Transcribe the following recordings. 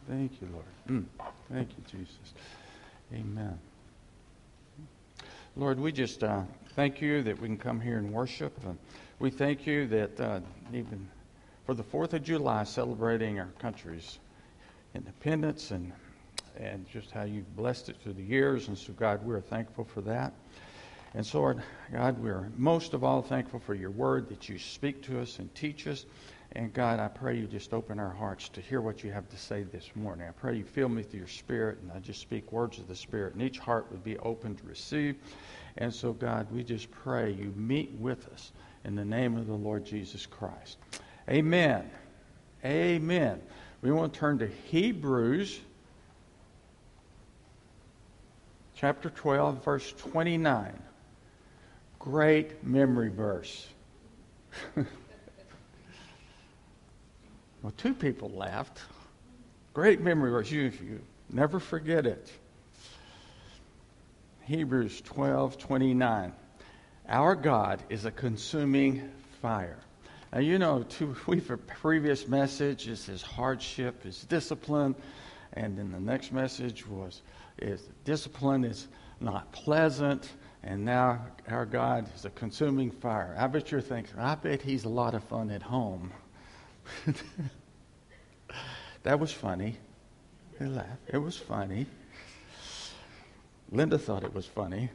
Thank you, Lord. Thank you, Jesus. Amen. Lord, we just thank you that we can come here and worship. We thank you that even for the 4th of July, celebrating our country's independence and just how you've blessed it through the years. And so, God, we're thankful for that. And so, Lord, God, we're most of all thankful for your word that you speak to us and teach us. And God, I pray you just open our hearts to hear what you have to say this morning. I pray you fill me with your Spirit, and I just speak words of the Spirit, and each heart would be open to receive. And so, God, we just pray you meet with us in the name of the Lord Jesus Christ. Amen. Amen. We want to turn to Hebrews chapter 12, verse 29. Great memory verse. Well, 2 people laughed. Great memory verse. You never forget it. Hebrews 12:29. Our God is a consuming fire. Now, you know, we've a previous message is his hardship, his discipline, and then the next message is discipline is not pleasant, and now our God is a consuming fire. I bet you're thinking, I bet he's a lot of fun at home. That was funny. They laughed. It was funny. Linda thought it was funny.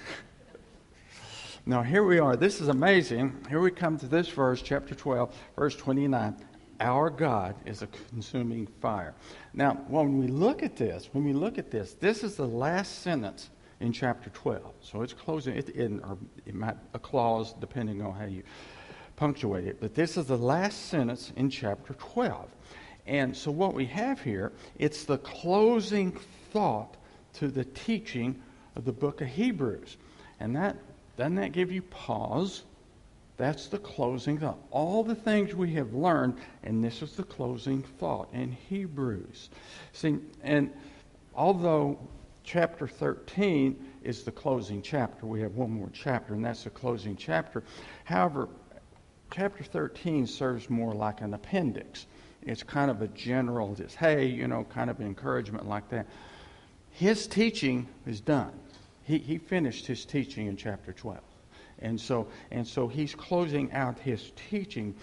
Now, here we are. This is amazing. Here we come to this verse, chapter 12, verse 29. Our God is a consuming fire. Now, when we look at this, this is the last sentence in chapter 12. So it's closing, or it might a clause, depending on how you punctuate it. But this is the last sentence in chapter 12. And so what we have here, it's the closing thought to the teaching of the book of Hebrews. And doesn't that give you pause? That's the closing thought. All the things we have learned, and this is the closing thought in Hebrews. See, and although chapter 13 is the closing chapter, we have one more chapter, and that's the closing chapter. However, chapter 13 serves more like an appendix. It's kind of a general, just, hey, kind of encouragement like that. His teaching is done. He finished his teaching in chapter 12. And so he's closing out his teaching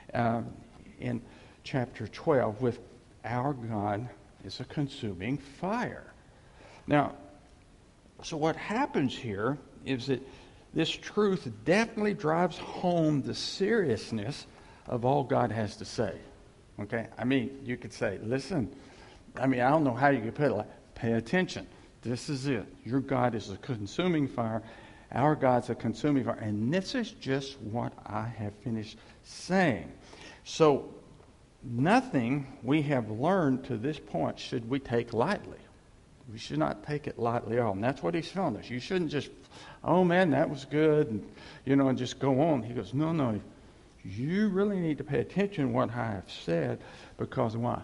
in chapter 12 with our God is a consuming fire. Now, so what happens here is that this truth definitely drives home the seriousness of all God has to say. Okay? I mean, you could say, listen, I don't know how you could put it like, pay attention. This is it. Your God is a consuming fire. Our God's a consuming fire. And this is just what I have finished saying. So, nothing we have learned to this point should we take lightly. We should not take it lightly at all. And that's what he's telling us. You shouldn't just, oh man, that was good, and just go on. He goes, no. You really need to pay attention to what I have said, because why?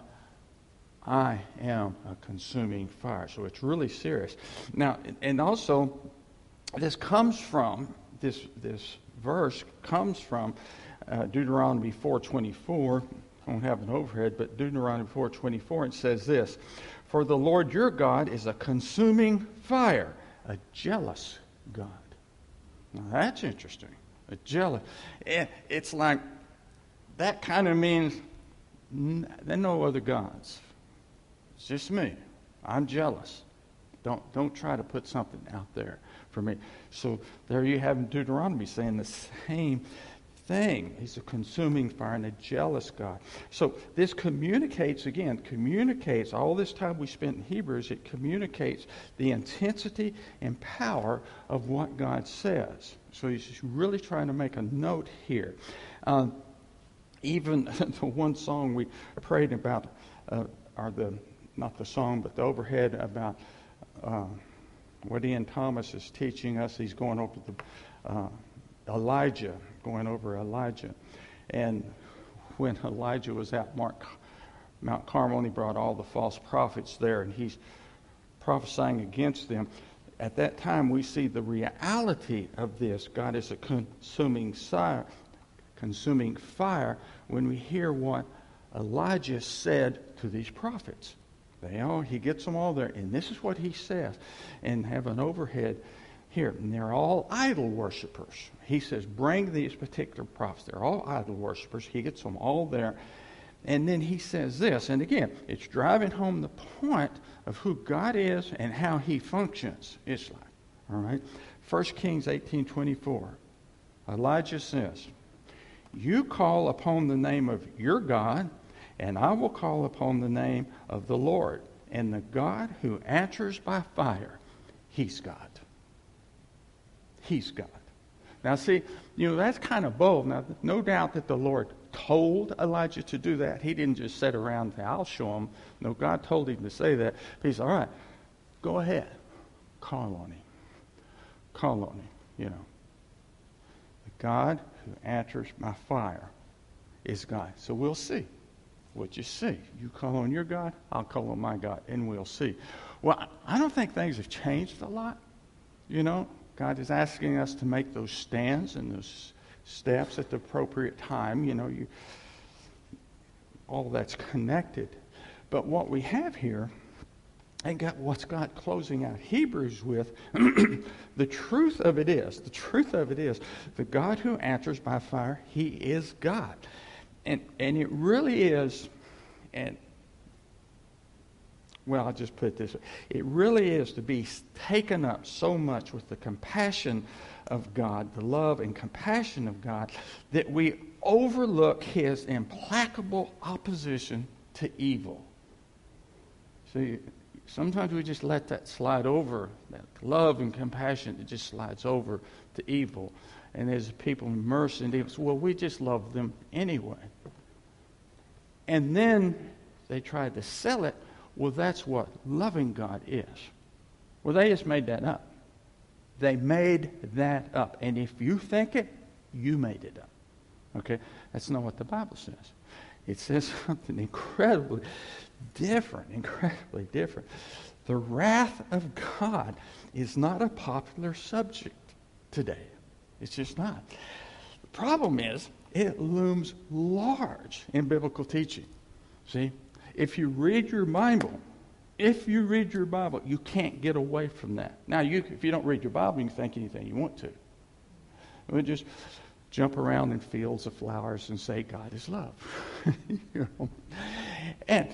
I am a consuming fire. So it's really serious. Now, and also, this verse comes from Deuteronomy 4:24. I don't have an overhead, but Deuteronomy 4:24, it says this: For the Lord your God is a consuming fire, a jealous God. Now that's interesting. A jealous. It's like, that kind of means there are no other gods. It's just me. I'm jealous. Don't try to put something out there for me. So there you have Deuteronomy saying the same thing. He's a consuming fire and a jealous God. So this communicates all this time we spent in Hebrews, it communicates the intensity and power of what God says. So he's just really trying to make a note here. Even the one song we prayed about, not the song, but the overhead about what Ian Thomas is teaching us. He's going over going over Elijah. And when Elijah was at Mount Carmel, and he brought all the false prophets there, and he's prophesying against them. At that time, we see the reality of this. God is a consuming fire when we hear what Elijah said to these prophets. He gets them all there. And this is what he says. And have an overhead here. And they're all idol worshipers. He says, bring these particular prophets. They're all idol worshipers. He gets them all there. And then he says this. And again, it's driving home the point of who God is and how he functions. It's like, all right. 1 Kings 18:24. Elijah says, you call upon the name of your God, and I will call upon the name of the Lord. And the God who answers by fire, he's God. He's God. Now see, that's kind of bold. Now, no doubt that the Lord told Elijah to do that. He didn't just sit around and say, I'll show him. No, God told him to say that. But he said, all right, go ahead. Call on him. Call on him, The God who answers by fire is God. So we'll see what you see. You call on your God, I'll call on my God, and we'll see. Well, I don't think things have changed a lot. God is asking us to make those stands and those steps at the appropriate time. All that's connected. But what we have here, and what's God closing out Hebrews with, the truth of it is, the God who answers by fire, he is God. And it really is, I'll just put it this way. It really is to be taken up so much with the compassion of God, the love and compassion of God, that we overlook his implacable opposition to evil. See, sometimes we just let that slide over, that love and compassion, it just slides over to evil. And there's people immersed in evil. Well, we just love them anyway. And then they tried to sell it. Well, that's what loving God is. Well, they just made that up. They made that up. And if you think it, you made it up. Okay? That's not what the Bible says. It says something incredibly different. The wrath of God is not a popular subject today. It's just not. The problem is, it looms large in biblical teaching. See? If you read your Bible, you can't get away from that. Now, if you don't read your Bible, you can think anything you want to. We'll just jump around in fields of flowers and say God is love. And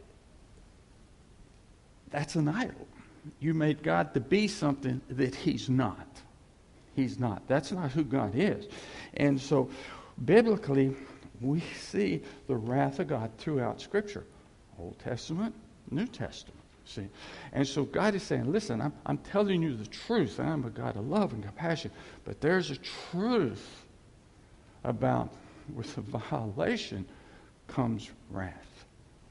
that's an idol. You made God to be something that he's not. He's not. That's not who God is. And so, biblically, we see the wrath of God throughout Scripture. Old Testament, New Testament. See? And so God is saying, listen, I'm telling you the truth. I'm a God of love and compassion. But there's a truth about with the violation comes wrath.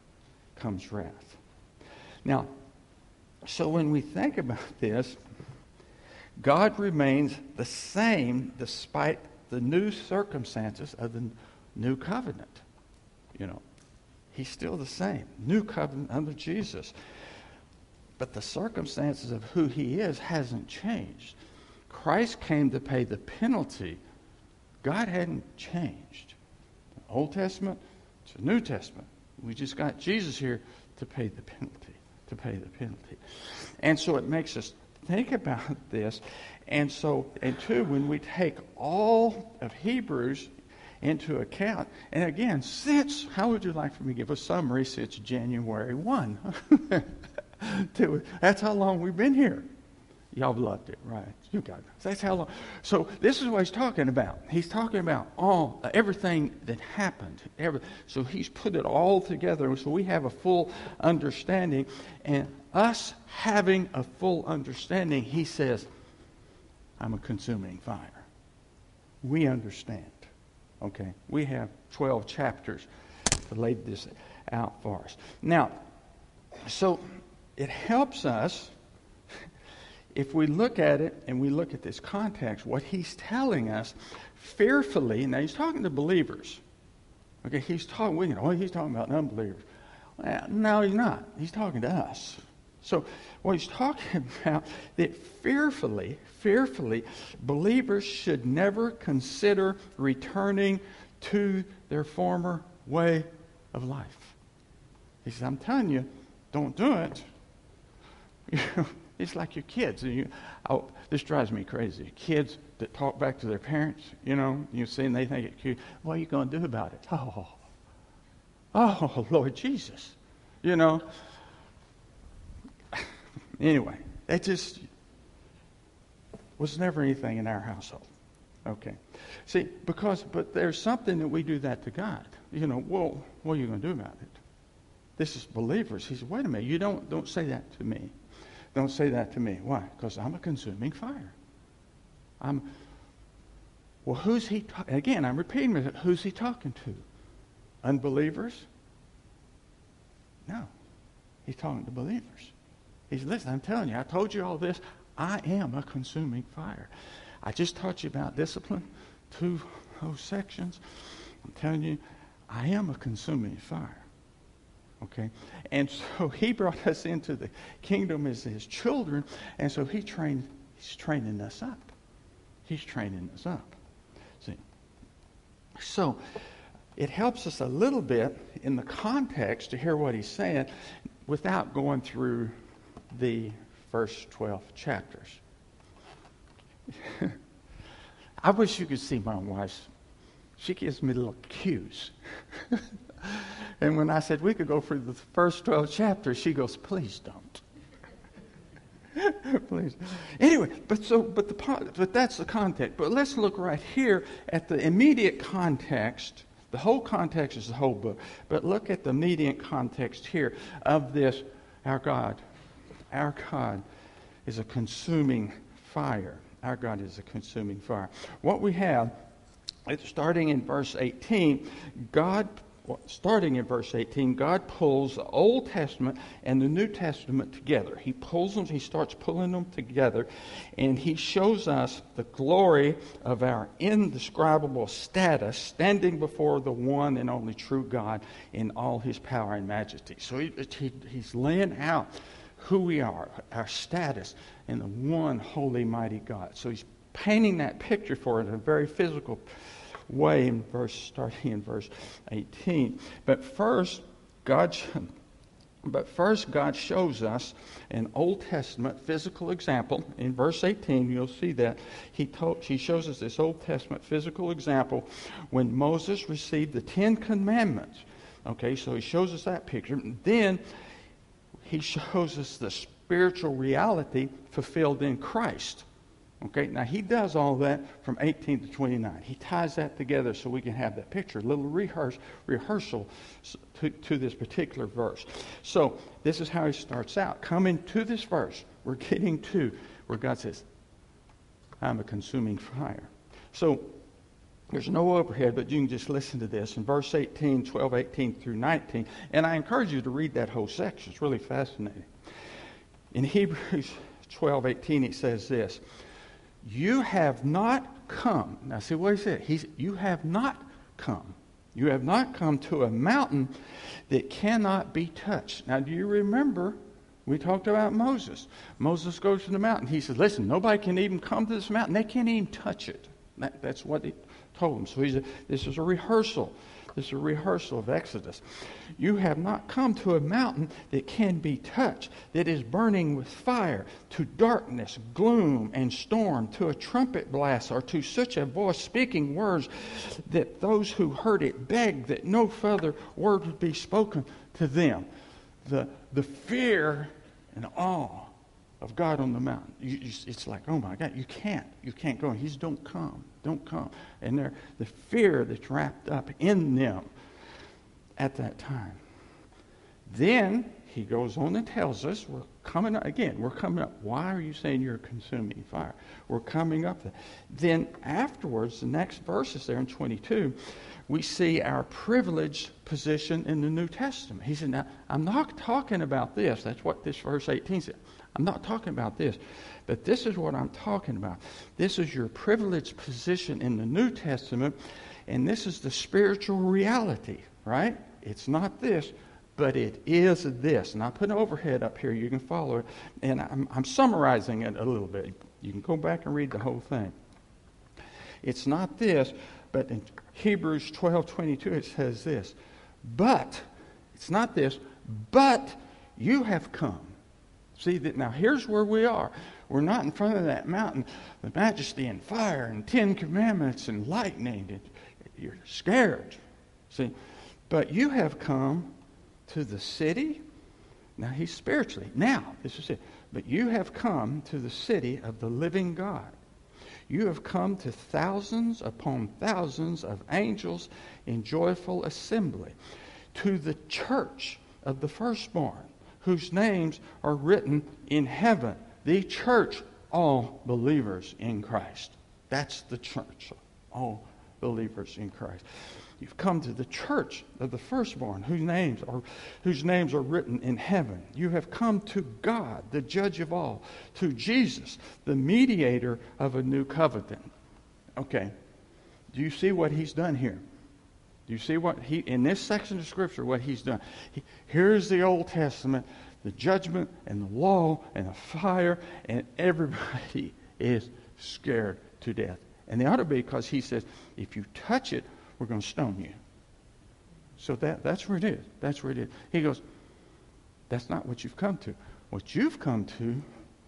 Now, so when we think about this, God remains the same despite the new circumstances of the new covenant. He's still the same. New covenant under Jesus. But the circumstances of who he is hasn't changed. Christ came to pay the penalty. God hadn't changed. The Old Testament to New Testament. We just got Jesus here to pay the penalty. And so it makes us think about this. And two, when we take all of Hebrews into account, and again, how would you like for me to give a summary since January 1? That's how long we've been here. Y'all loved it, right? You got it. That's how long. So this is what he's talking about. He's talking about everything that happened. So he's put it all together so we have a full understanding. And us having a full understanding, he says, I'm a consuming fire. We understand. Okay? We have 12 chapters to lay this out for us. Now, so it helps us if we look at it and we look at this context, what he's telling us fearfully. Now, he's talking to believers. Okay, he's talking about unbelievers. Well, no, he's not. He's talking to us. So what he's talking about, that fearfully, believers should never consider returning to their former way of life. He says, I'm telling you, don't do it. It's like your kids. This drives me crazy. Kids that talk back to their parents, you see, and they think it's cute. What are you going to do about it? Oh, Lord Jesus. Anyway, it just was never anything in our household. Okay. See, but there's something that we do that to God. Well, what are you going to do about it? This is believers. He said, wait a minute, you don't say that to me. Don't say that to me. Why? Because I'm a consuming fire. Who's he talking? Again, I'm repeating it. Who's he talking to? Unbelievers? No. He's talking to believers. He's, listen, I'm telling you, I told you all this. I am a consuming fire. I just taught you about discipline, 2 whole sections. I'm telling you, I am a consuming fire. Okay? And so he brought us into the kingdom as his children, and so he's training us up. He's training us up. See? So it helps us a little bit in the context to hear what he's saying without going through the first 12 chapters. I wish you could see my wife. She gives me little cues. And when I said we could go through the first 12 chapters, she goes, please don't. Please. Anyway, but that's the context. But let's look right here at the immediate context. The whole context is the whole book. But look at the immediate context here of this. Our God is a consuming fire. Our God is a consuming fire. What we have, starting in verse 18, God pulls the Old Testament and the New Testament together. He pulls them, he starts pulling them together, and he shows us the glory of our indescribable status standing before the one and only true God in all his power and majesty. So he's laying out who we are, our status in the one holy, mighty God. So he's painting that picture for us in a very physical way starting in verse 18. But first, God shows us an Old Testament physical example. In verse 18, you'll see that he shows us this Old Testament physical example when Moses received the 10 Commandments. Okay, so he shows us that picture. And then he shows us the spiritual reality fulfilled in Christ. Okay, now he does all that from 18 to 29. He ties that together so we can have that picture, a little rehearsal to this particular verse. So this is how he starts out. Coming to this verse, we're getting to where God says, I'm a consuming fire. So there's no overhead, but you can just listen to this. In verse 18, 12, 18 through 19, and I encourage you to read that whole section. It's really fascinating. In Hebrews 12, 18, it says this, you have not come. Now see what he said. You have not come. You have not come to a mountain that cannot be touched. Now do you remember we talked about Moses? Moses goes to the mountain. He says, listen, nobody can even come to this mountain. They can't even touch it. That's what he told them. So this is a rehearsal. This is a rehearsal of Exodus. You have not come to a mountain that can be touched, that is burning with fire, to darkness, gloom, and storm, to a trumpet blast, or to such a voice speaking words that those who heard it begged that no further word would be spoken to them. The fear and awe of God on the mountain. It's like, oh my God, you can't go. He's don't come. And the fear that's wrapped up in them at that time. Then he goes on and tells us, we're coming up. Why are you saying you're a consuming fire? We're coming up there. Then afterwards, the next verses there in 22, we see our privileged position in the New Testament. He said, now, I'm not talking about this. That's what this verse 18 said. I'm not talking about this, but this is what I'm talking about. This is your privileged position in the New Testament, and this is the spiritual reality, right? It's not this, but it is this. And I put an overhead up here. You can follow it, and I'm summarizing it a little bit. You can go back and read the whole thing. It's not this, but in Hebrews 12:22 it says this. But, it's not this, but you have come. See, that now here's where we are. We're not in front of that mountain, the majesty and fire and 10 commandments and lightning. You're scared. See, but you have come to the city. Now he's spiritually. Now, this is it. But you have come to the city of the living God. You have come to thousands upon thousands of angels in joyful assembly, to the church of the firstborn, whose names are written in heaven. The church, all believers in Christ. That's the church, all believers in Christ. You've come to the church of the firstborn, whose names are written in heaven. You have come to God, the judge of all, to Jesus, the mediator of a new covenant. Okay, do you see what he's done here? Do you see what in this section of Scripture, what he's done? Here's the Old Testament, the judgment and the law and the fire, and everybody is scared to death. And they ought to be, because he says, if you touch it, we're going to stone you. So that's where it is. That's where it is. He goes, that's not what you've come to. What you've come to,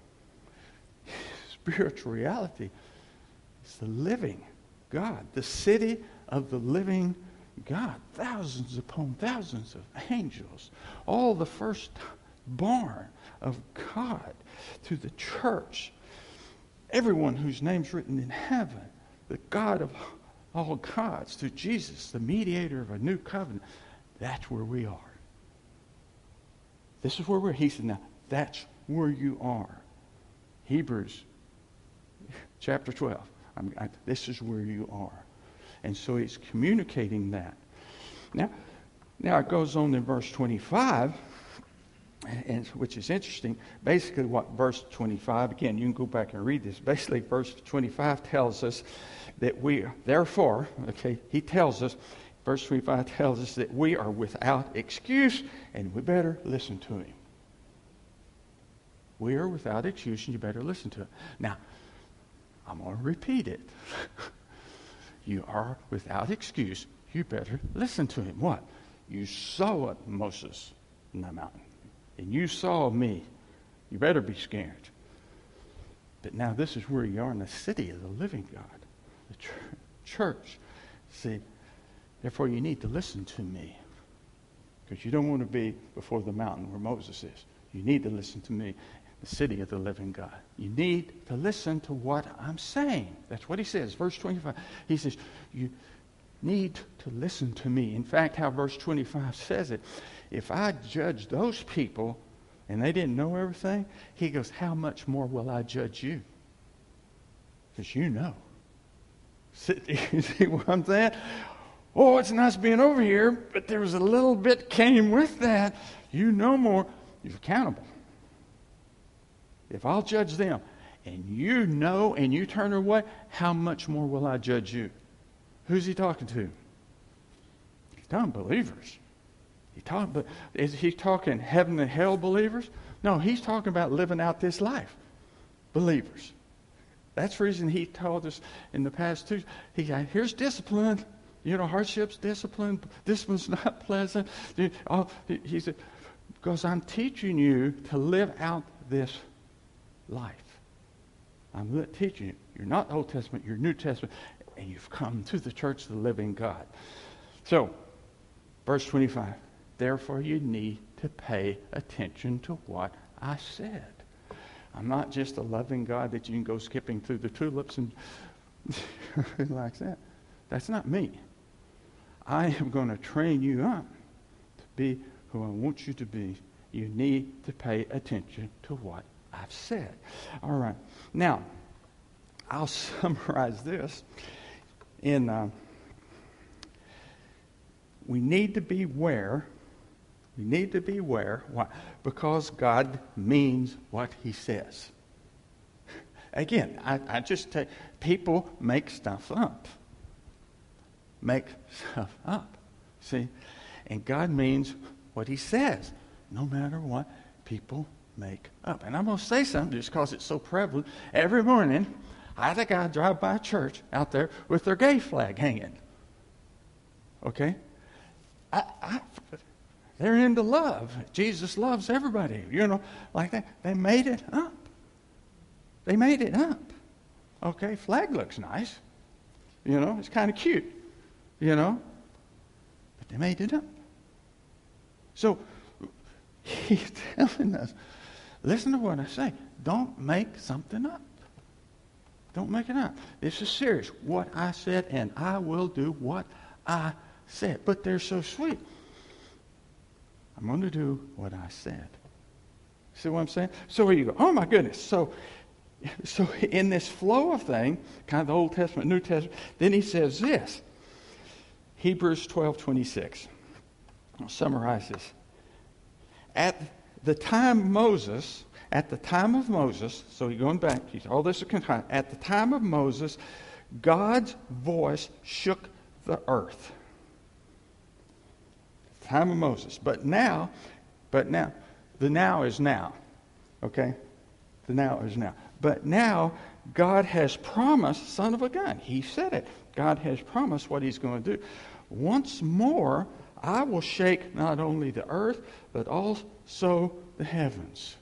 spiritual reality, is the living God, the city of the living God. Thousands upon thousands of angels, all the firstborn of God, to the church, everyone whose name's written in heaven, the God of all gods, to Jesus, the mediator of a new covenant. That's where we are. This is where we're. He said, now, that's where you are. Hebrews chapter 12. This is where you are. And so he's communicating that. Now it goes on in verse 25, and which is interesting. Basically what verse 25, again, you can go back and read this. Basically, verse 25 tells us that we, therefore, okay, he tells us, verse 25 tells us that we are without excuse, and we better listen to him. We are without excuse, and you better listen to him. Now, I'm going to repeat it. You are without excuse. You better listen to him. What? You saw Moses in the mountain, and you saw me. You better be scared. But now this is where you are, in the city of the living God, the church. See, therefore you need to listen to me, because you don't want to be before the mountain where Moses is. You need to listen to me, the city of the living God. You need to listen to what I'm saying. That's what he says. Verse 25. He says, you need to listen to me. In fact, how verse 25 says it, if I judge those people and they didn't know everything, he goes, how much more will I judge you? Because you know. You see what I'm saying? Oh, it's nice being over here, but there was a little bit came with that. You know more. You're accountable. If I'll judge them, and you know, and you turn away, how much more will I judge you? Who's he talking to? He's talking believers. Is he talking heaven and hell believers? No, he's talking about living out this life. Believers. That's the reason he told us in the past too. He said, here's discipline. You know, hardships, discipline. Discipline's not pleasant. He said, because I'm teaching you to live out this life. I'm teaching you. You're not Old Testament, you're New Testament, and you've come to the church of the living God. So, verse 25, therefore you need to pay attention to what I said. I'm not just a loving God that you can go skipping through the tulips and like that. That's not me. I am going to train you up to be who I want you to be. You need to pay attention to what I've said. All right. Now, I'll summarize this in we need to beware. We need to beware. Why? Because God means what he says. Again, I just take, people make stuff up. Make stuff up. See? And God means what he says. No matter what people make up. And I'm going to say something just because it's so prevalent. Every morning, I had a guy drive by a church out there with their gay flag hanging. Okay? They're into love. Jesus loves everybody, like that. They made it up. They made it up. Okay, flag looks nice. It's kind of cute, but they made it up. So he's telling us, listen to what I say. Don't make something up. Don't make it up. This is serious. What I said, and I will do what I said. But they're so sweet. I'm going to do what I said. See what I'm saying? So here you go. Oh my goodness. So in this flow of thing, kind of the Old Testament, New Testament, then he says this. Hebrews 12:26. I'll summarize this. At the time of Moses, so he's going back, all this is confined. At the time of Moses, God's voice shook the earth. Time of Moses. But now, the now is now. Okay? The now is now. But now, God has promised, son of a gun. He said it. God has promised what he's going to do. Once more, I will shake not only the earth, but also the heavens.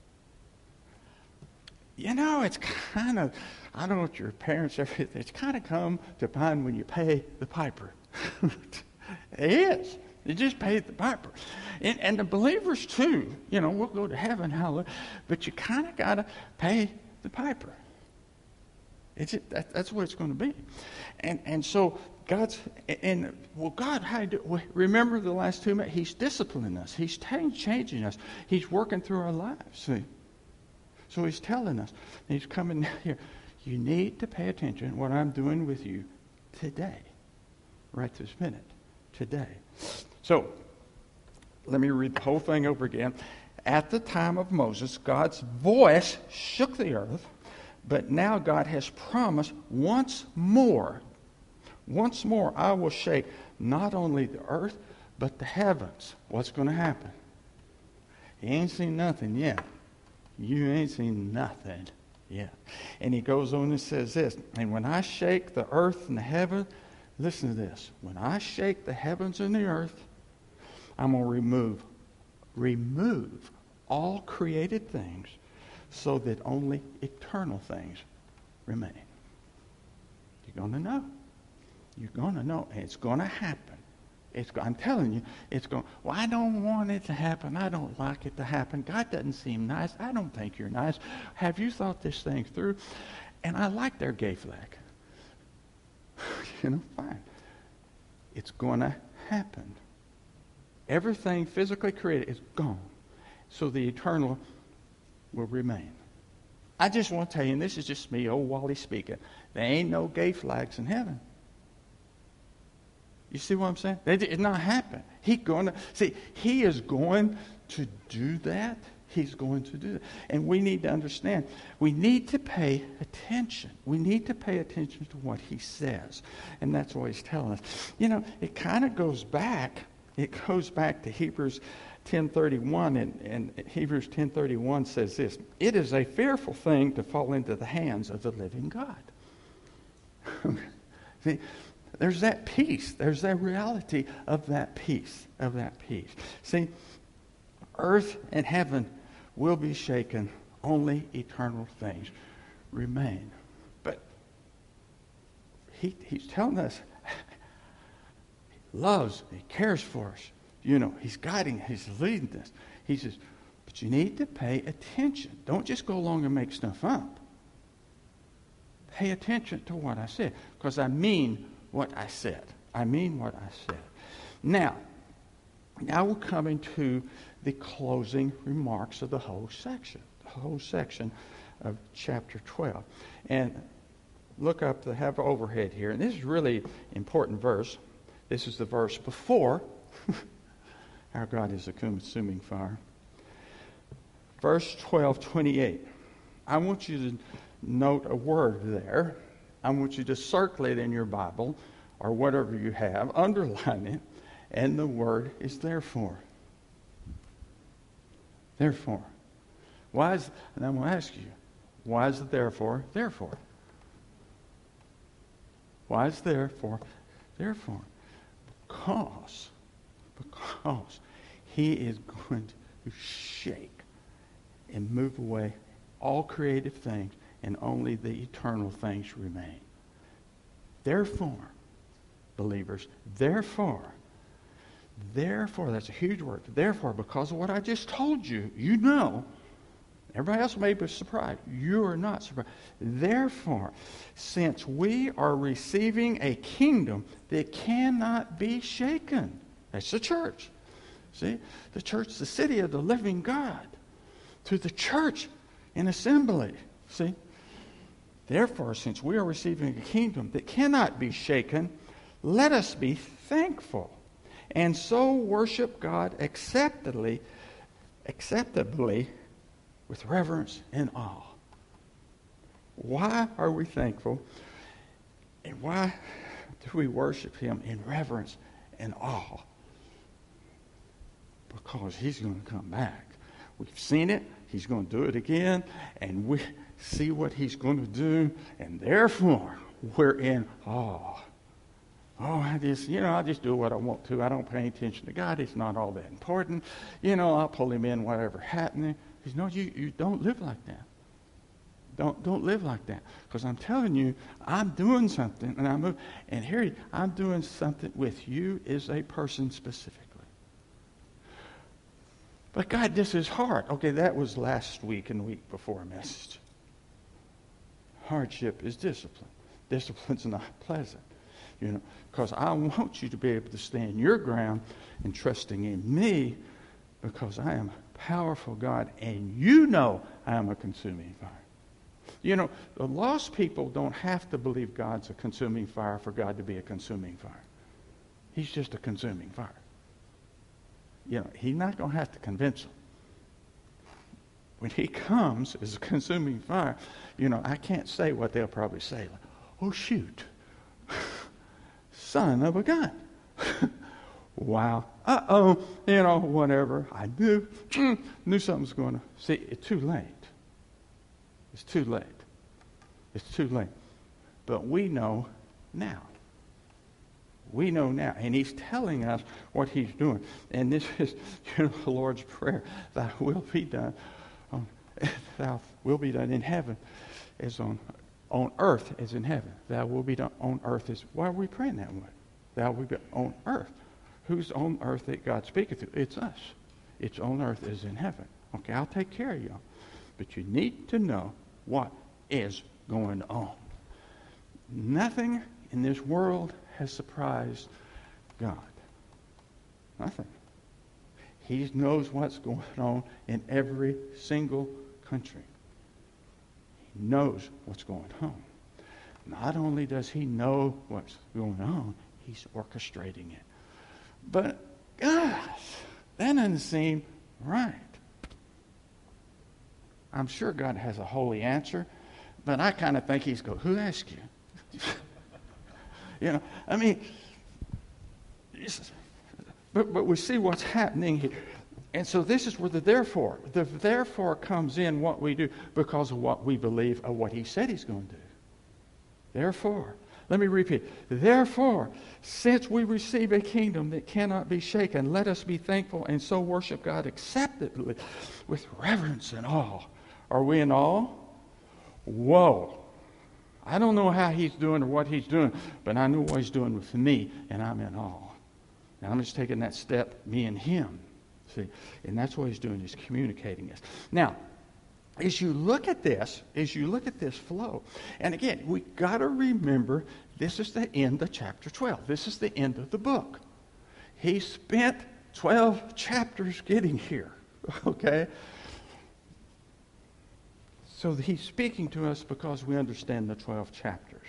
It's kind of, I don't know what your parents ever, it's kind of come to mind when you pay the piper. It is. You just paid the piper. And the believers too, we'll go to heaven, hallelujah, but you kind of got to pay the piper. That's what it's going to be. And so God, how do you do it? Remember the last 2 minutes? He's disciplining us. He's changing us. He's working through our lives, see? So he's telling us, he's coming here, you need to pay attention to what I'm doing with you today. Right this minute. Today. So, let me read the whole thing over again. At the time of Moses, God's voice shook the earth, but now God has promised once more, I will shake not only the earth, but the heavens. What's going to happen? You ain't seen nothing yet. You ain't seen nothing yet. And he goes on and says this, and when I shake the earth and the heaven, listen to this. When I shake the heavens and the earth, I'm going to remove all created things so that only eternal things remain. You're going to know. You're going to know. And it's going to happen. I'm telling you, it's going, well, I don't want it to happen. I don't like it to happen. God doesn't seem nice. I don't think you're nice. Have you thought this thing through? And I like their gay flag. Fine. It's going to happen. Everything physically created is gone. So the eternal will remain. I just want to tell you, and this is just me, old Wally speaking, there ain't no gay flags in heaven. You see what I'm saying? It's not happening. He is going to do that. He's going to do that. And we need to understand, we need to pay attention. We need to pay attention to what he says. And that's what he's telling us. It kind of goes back. It goes back to Hebrews 10:31. And Hebrews 10:31 says this, it is a fearful thing to fall into the hands of the living God. See, there's that peace. There's that reality of that peace. See, earth and heaven will be shaken. Only eternal things remain. But he's telling us he loves, he cares for us. He's guiding, he's leading us. He says, but you need to pay attention. Don't just go along and make stuff up. Pay attention to what I said, because I mean what I said. I mean what I said. Now we're coming to the closing remarks of the whole section of chapter 12. And look up, they have overhead here. And this is really important verse. This is the verse before our God is a consuming fire. Verse 12:28. I want you to note a word there. I want you to circle it in your Bible or whatever you have, underline it, and the word is therefore. Therefore. And I'm going to ask you, why is it therefore? Therefore. Why is therefore? Therefore. Because He is going to shake and move away all creative things, and only the eternal things remain. Therefore, believers, therefore, that's a huge word. Therefore, because of what I just told you, you know, everybody else may be surprised. You are not surprised. Therefore, since we are receiving a kingdom that cannot be shaken, that's the church. See, the church, the city of the living God, to the church in assembly. See, therefore, since we are receiving a kingdom that cannot be shaken, let us be thankful and so worship God acceptably with reverence and awe. Why are we thankful? And why do we worship Him in reverence and awe? Because He's going to come back. We've seen it. He's going to do it again. And we see what He's going to do. And therefore, we're in awe. Oh, I just do what I want to. I don't pay attention to God. It's not all that important. I'll pull Him in, whatever happening. He says, no, you don't live like that. Don't live like that. Because I'm telling you, I'm doing something, and I'm doing something with you as a person specifically. But God, this is hard. Okay, that was last week and the week before a message. Hardship is discipline. Discipline's not pleasant. Because I want you to be able to stand your ground and trusting in me, because I am a powerful God, and I am a consuming fire. The lost people don't have to believe God's a consuming fire for God to be a consuming fire. He's just a consuming fire. He's not going to have to convince them. When He comes as a consuming fire, I can't say what they'll probably say. Like, oh, shoot. Son of a gun. Wow. Uh-oh. Whatever. I knew something was going to. See, it's too late. It's too late. It's too late. But we know now. We know now. And He's telling us what He's doing. And this is the Lord's Prayer. Thy will be done. Thou will be done in heaven as on earth as in heaven. Thou will be done on earth as... Why are we praying that way? Thou will be on earth. Who's on earth that God speaketh to? It's us. It's on earth as in heaven. Okay, I'll take care of y'all. But you need to know what is going on. Nothing in this world has surprised God. Nothing. He knows what's going on in every single country. He knows what's going on. Not only does He know what's going on, He's orchestrating it. But, gosh, that doesn't seem right. I'm sure God has a holy answer, but I kind of think He's going, who asked you? But we see what's happening here. And so this is where the therefore comes in what we do because of what we believe of what He said He's going to do. Therefore, let me repeat. Therefore, since we receive a kingdom that cannot be shaken, let us be thankful and so worship God acceptably with reverence and awe. Are we in awe? Whoa. I don't know how He's doing or what He's doing, but I know what He's doing with me, and I'm in awe. Now I'm just taking that step, me and Him. See, and that's what He's doing, is communicating this. Now, as you look at this flow, and again, we got to remember this is the end of chapter 12. This is the end of the book. He spent 12 chapters getting here, okay? So He's speaking to us because we understand the 12 chapters.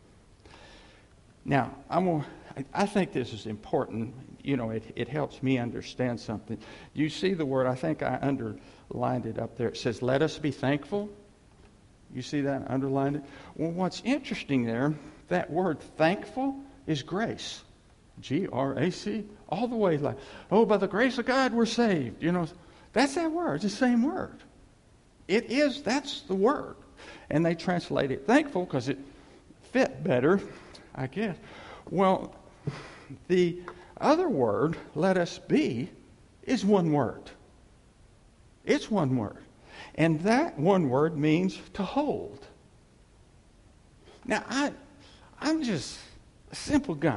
Now, I think this is important. It helps me understand something. Do you see the word? I think I underlined it up there. It says, let us be thankful. You see that? Underlined it. Well, what's interesting there, that word thankful is grace. G-R-A-C. All the way like, oh, by the grace of God we're saved. That's that word. It's the same word. That's the word. And they translate it thankful because it fit better, I guess. Well, the other word, let us be, is one word. It's one word. And that one word means to hold. Now, I'm just a simple guy.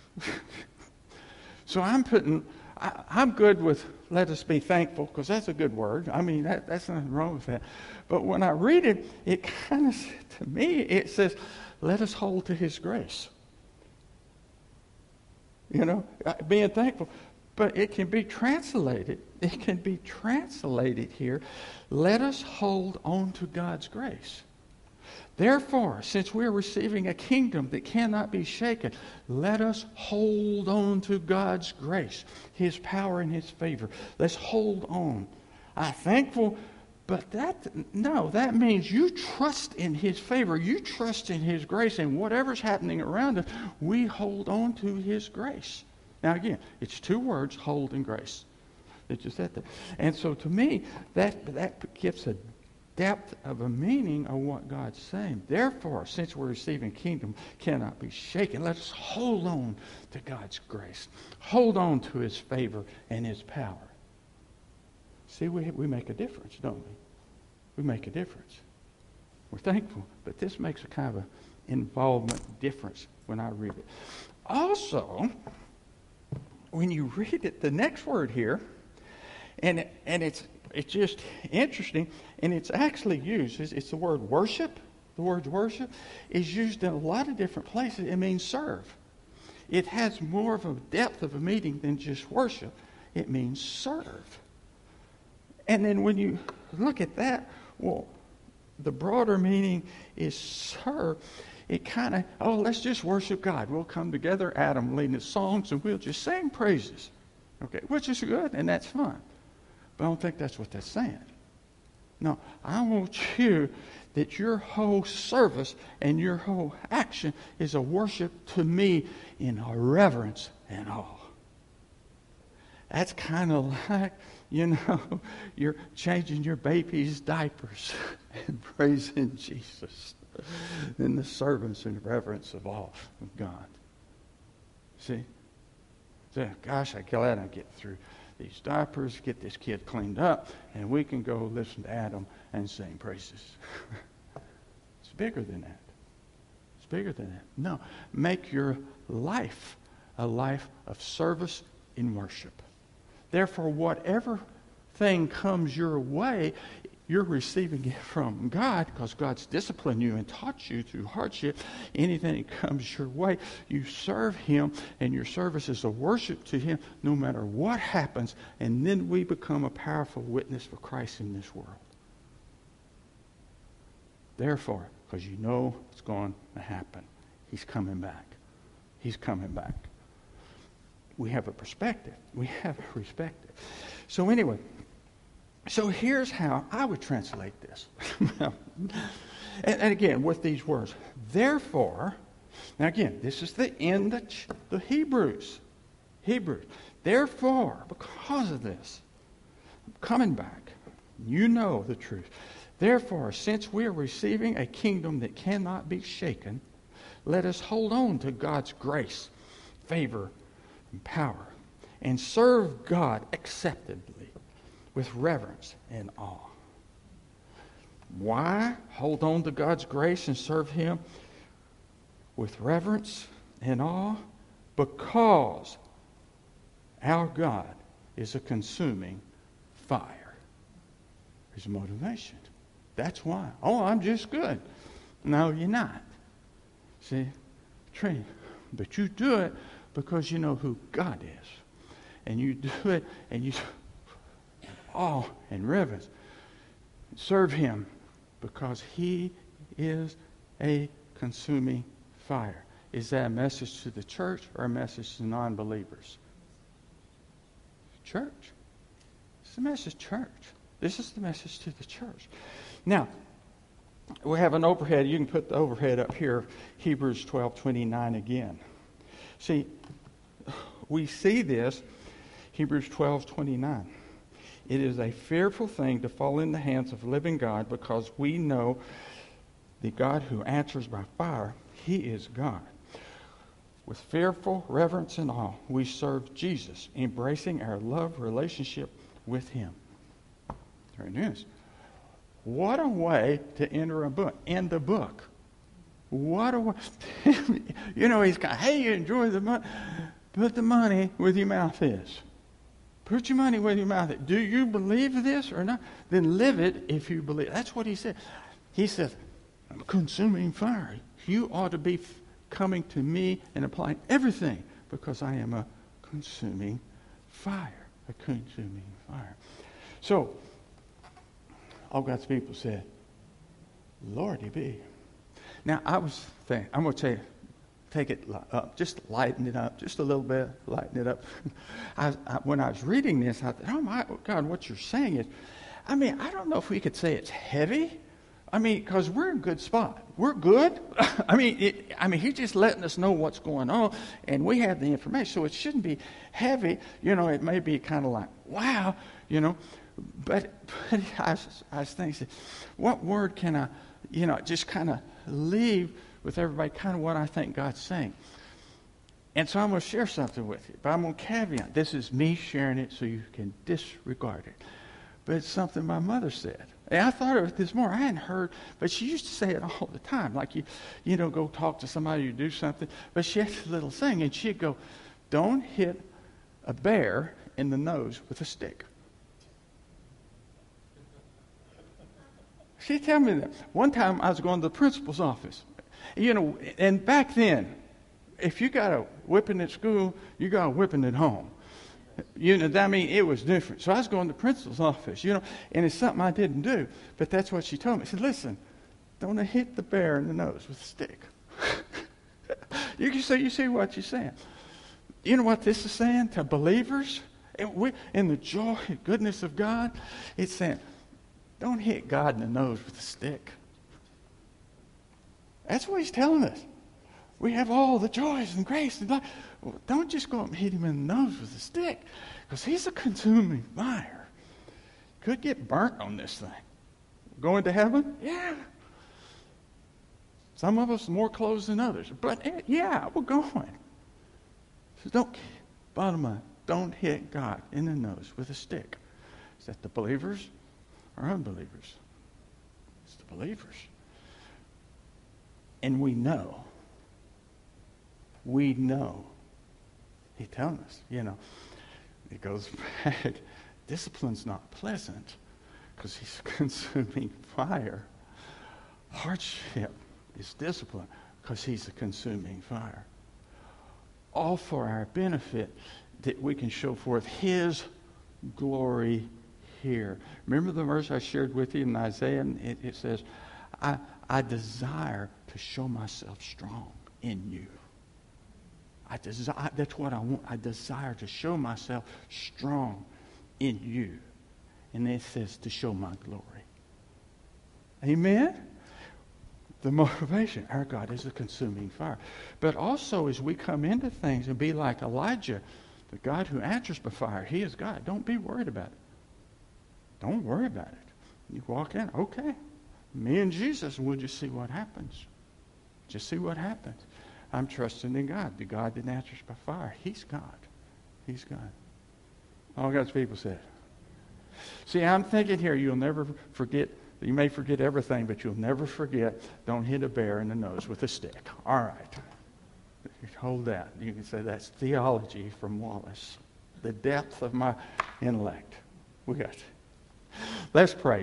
So I'm good with let us be thankful, because that's a good word. I mean, that's nothing wrong with that. But when I read it, it kind of, to me, it says, let us hold to his grace. You know, being thankful. But it can be translated. It can be translated here. Let us hold on to God's grace. Therefore, since we are receiving a kingdom that cannot be shaken, let us hold on to God's grace, his power and his favor. Let's hold on. I'm thankful, but that means you trust in his favor. You trust in his grace, and whatever's happening around us, we hold on to his grace. Now again, it's two words, hold and grace. It's just that. And so to me, that gives a depth of a meaning of what God's saying. Therefore, since we're receiving kingdom cannot be shaken, let us hold on to God's grace. Hold on to his favor and his power. See, we make a difference, don't we? We make a difference. We're thankful, but this makes a kind of an involvement difference when I read it. Also, when you read it, the next word here, and it's just interesting, and it's actually used. It's the word worship. The word worship is used in a lot of different places. It means serve. It has more of a depth of a meaning than just worship. It means serve. And then when you look at that, well, the broader meaning is serve. It kind of, let's just worship God. We'll come together, Adam leading his songs, and we'll just sing praises. Okay, which is good, and that's fun. But I don't think that's what that's saying. No, I want you that your whole service and your whole action is a worship to me in a reverence and awe. That's kind of like, you're changing your baby's diapers and praising Jesus in the service and reverence of awe of God. See? So, gosh, I'm glad I get through these diapers, get this kid cleaned up, and we can go listen to Adam and sing praises. It's bigger than that. It's bigger than that. No, make your life a life of service in worship. Therefore, whatever thing comes your way, you're receiving it from God, because God's disciplined you and taught you through hardship. Anything that comes your way, you serve him, and your service is a worship to him no matter what happens, and then we become a powerful witness for Christ in this world. Therefore, because you know what's going to happen, he's coming back. He's coming back. We have a perspective. We have a perspective. So anyway, so here's how I would translate this. and again, with these words. Therefore, now again, this is the end of the Hebrews. Therefore, because of this, I'm coming back. You know the truth. Therefore, since we are receiving a kingdom that cannot be shaken, let us hold on to God's grace, favor, and power, and serve God acceptably with reverence and awe. Why hold on to God's grace and serve him with reverence and awe? Because our God is a consuming fire. There's motivation. That's why. Oh, I'm just good. No, you're not. See? Tree. But you do it because you know who God is. And you do it and you awe and reverence. Serve him because he is a consuming fire. Is that a message to the church or a message to non-believers? Church. It's the message church. This is the message to the church. Now, we have an overhead. You can put the overhead up here, Hebrews 12:29 again. See, we see this, Hebrews 12:29. It is a fearful thing to fall in the hands of the living God, because we know the God who answers by fire, he is God. With fearful reverence and awe, we serve Jesus, embracing our love relationship with him. There it is. What a way to enter a book, end a book. What a way. He's kind of, hey, you enjoy the money. Put the money where your mouth is. Put your money where your mouth is. Do you believe this or not? Then live it if you believe. That's what he said. He says, I'm a consuming fire. You ought to be coming to me and applying everything because I am a consuming fire. A consuming fire. So, all God's people said, Lordy be. Now, I was thinking, I'm going to tell you, take it up, just lighten it up, just a little bit, lighten it up. When I was reading this, I thought, oh my God, what you're saying is, I don't know if we could say it's heavy. Because we're in a good spot. We're good. He's just letting us know what's going on, and we have the information, so it shouldn't be heavy. It may be kind of like, wow, But I was thinking, what word can I, just kind of leave with everybody, kind of what I think God's saying. And so I'm going to share something with you, but I'm going to caveat. This is me sharing it so you can disregard it. But it's something my mother said. And I thought of it this morning. I hadn't heard, but she used to say it all the time. Like you go talk to somebody, you do something. But she had this little thing, and she'd go, don't hit a bear in the nose with a stick. She'd tell me that. One time I was going to the principal's office. And back then, if you got a whipping at school, you got a whipping at home. It was different. So I was going to the principal's office, and it's something I didn't do. But that's what she told me. She said, listen, don't hit the bear in the nose with a stick. You see what she's saying. You know what this is saying to believers? In the joy and goodness of God, it's saying, don't hit God in the nose with a stick. That's what he's telling us. We have all the joys and grace and life. Well, don't just go up and hit him in the nose with a stick, because he's a consuming fire. Could get burnt on this thing. Going to heaven? Yeah. Some of us more clothes than others. But yeah, we're going. So bottom line, don't hit God in the nose with a stick. Is that the believers or unbelievers? It's the believers. And we know. He's telling us, it goes back. Discipline's not pleasant because he's consuming fire. Hardship is discipline because he's a consuming fire. All for our benefit, that we can show forth his glory here. Remember the verse I shared with you in Isaiah? It says, I desire to show myself strong in you. That's what I want. I desire to show myself strong in you. And it says to show my glory. Amen? The motivation. Our God is a consuming fire. But also as we come into things and be like Elijah, the God who answers by fire, he is God. Don't be worried about it. Don't worry about it. You walk in, okay. Me and Jesus, and we'll just see what happens. Just see what happens. I'm trusting in God. The God that answers by fire. He's God. He's God. All God's people said. See, I'm thinking here, you'll never forget. You may forget everything, but you'll never forget, don't hit a bear in the nose with a stick. All right. Hold that. You can say that's theology from Wallace. The depth of my intellect. We got it. Let's pray.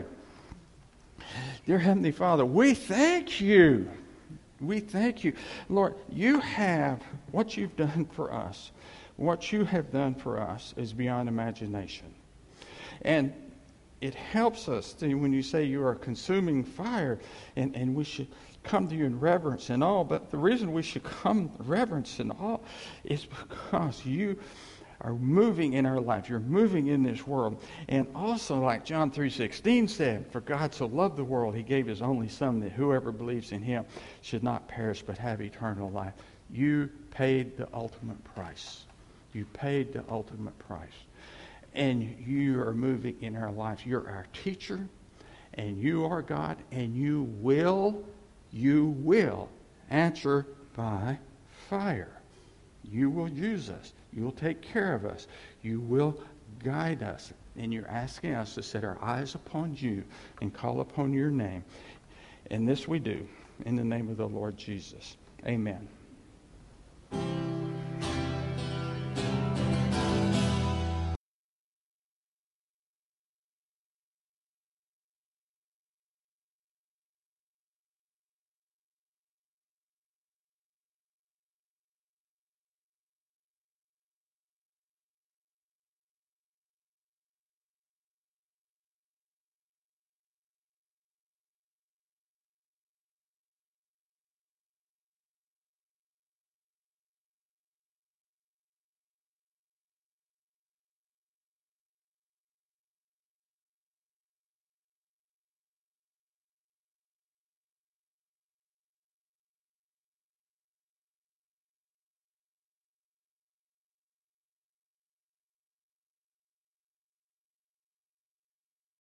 Dear Heavenly Father, we thank you. We thank you. Lord, you have, what you've done for us, what you have done for us is beyond imagination. And it helps us to, when you say you are a consuming fire, and we should come to you in reverence and all, but the reason we should come reverence and all is because you are moving in our life. You're moving in this world. And also, like John 3:16 said, for God so loved the world, he gave his only Son, that whoever believes in him should not perish but have eternal life. You paid the ultimate price. You paid the ultimate price. And you are moving in our lives. You're our teacher, and you are God, and you will answer by fire. You will use us. You will take care of us. You will guide us. And you're asking us to set our eyes upon you and call upon your name. And this we do in the name of the Lord Jesus. Amen.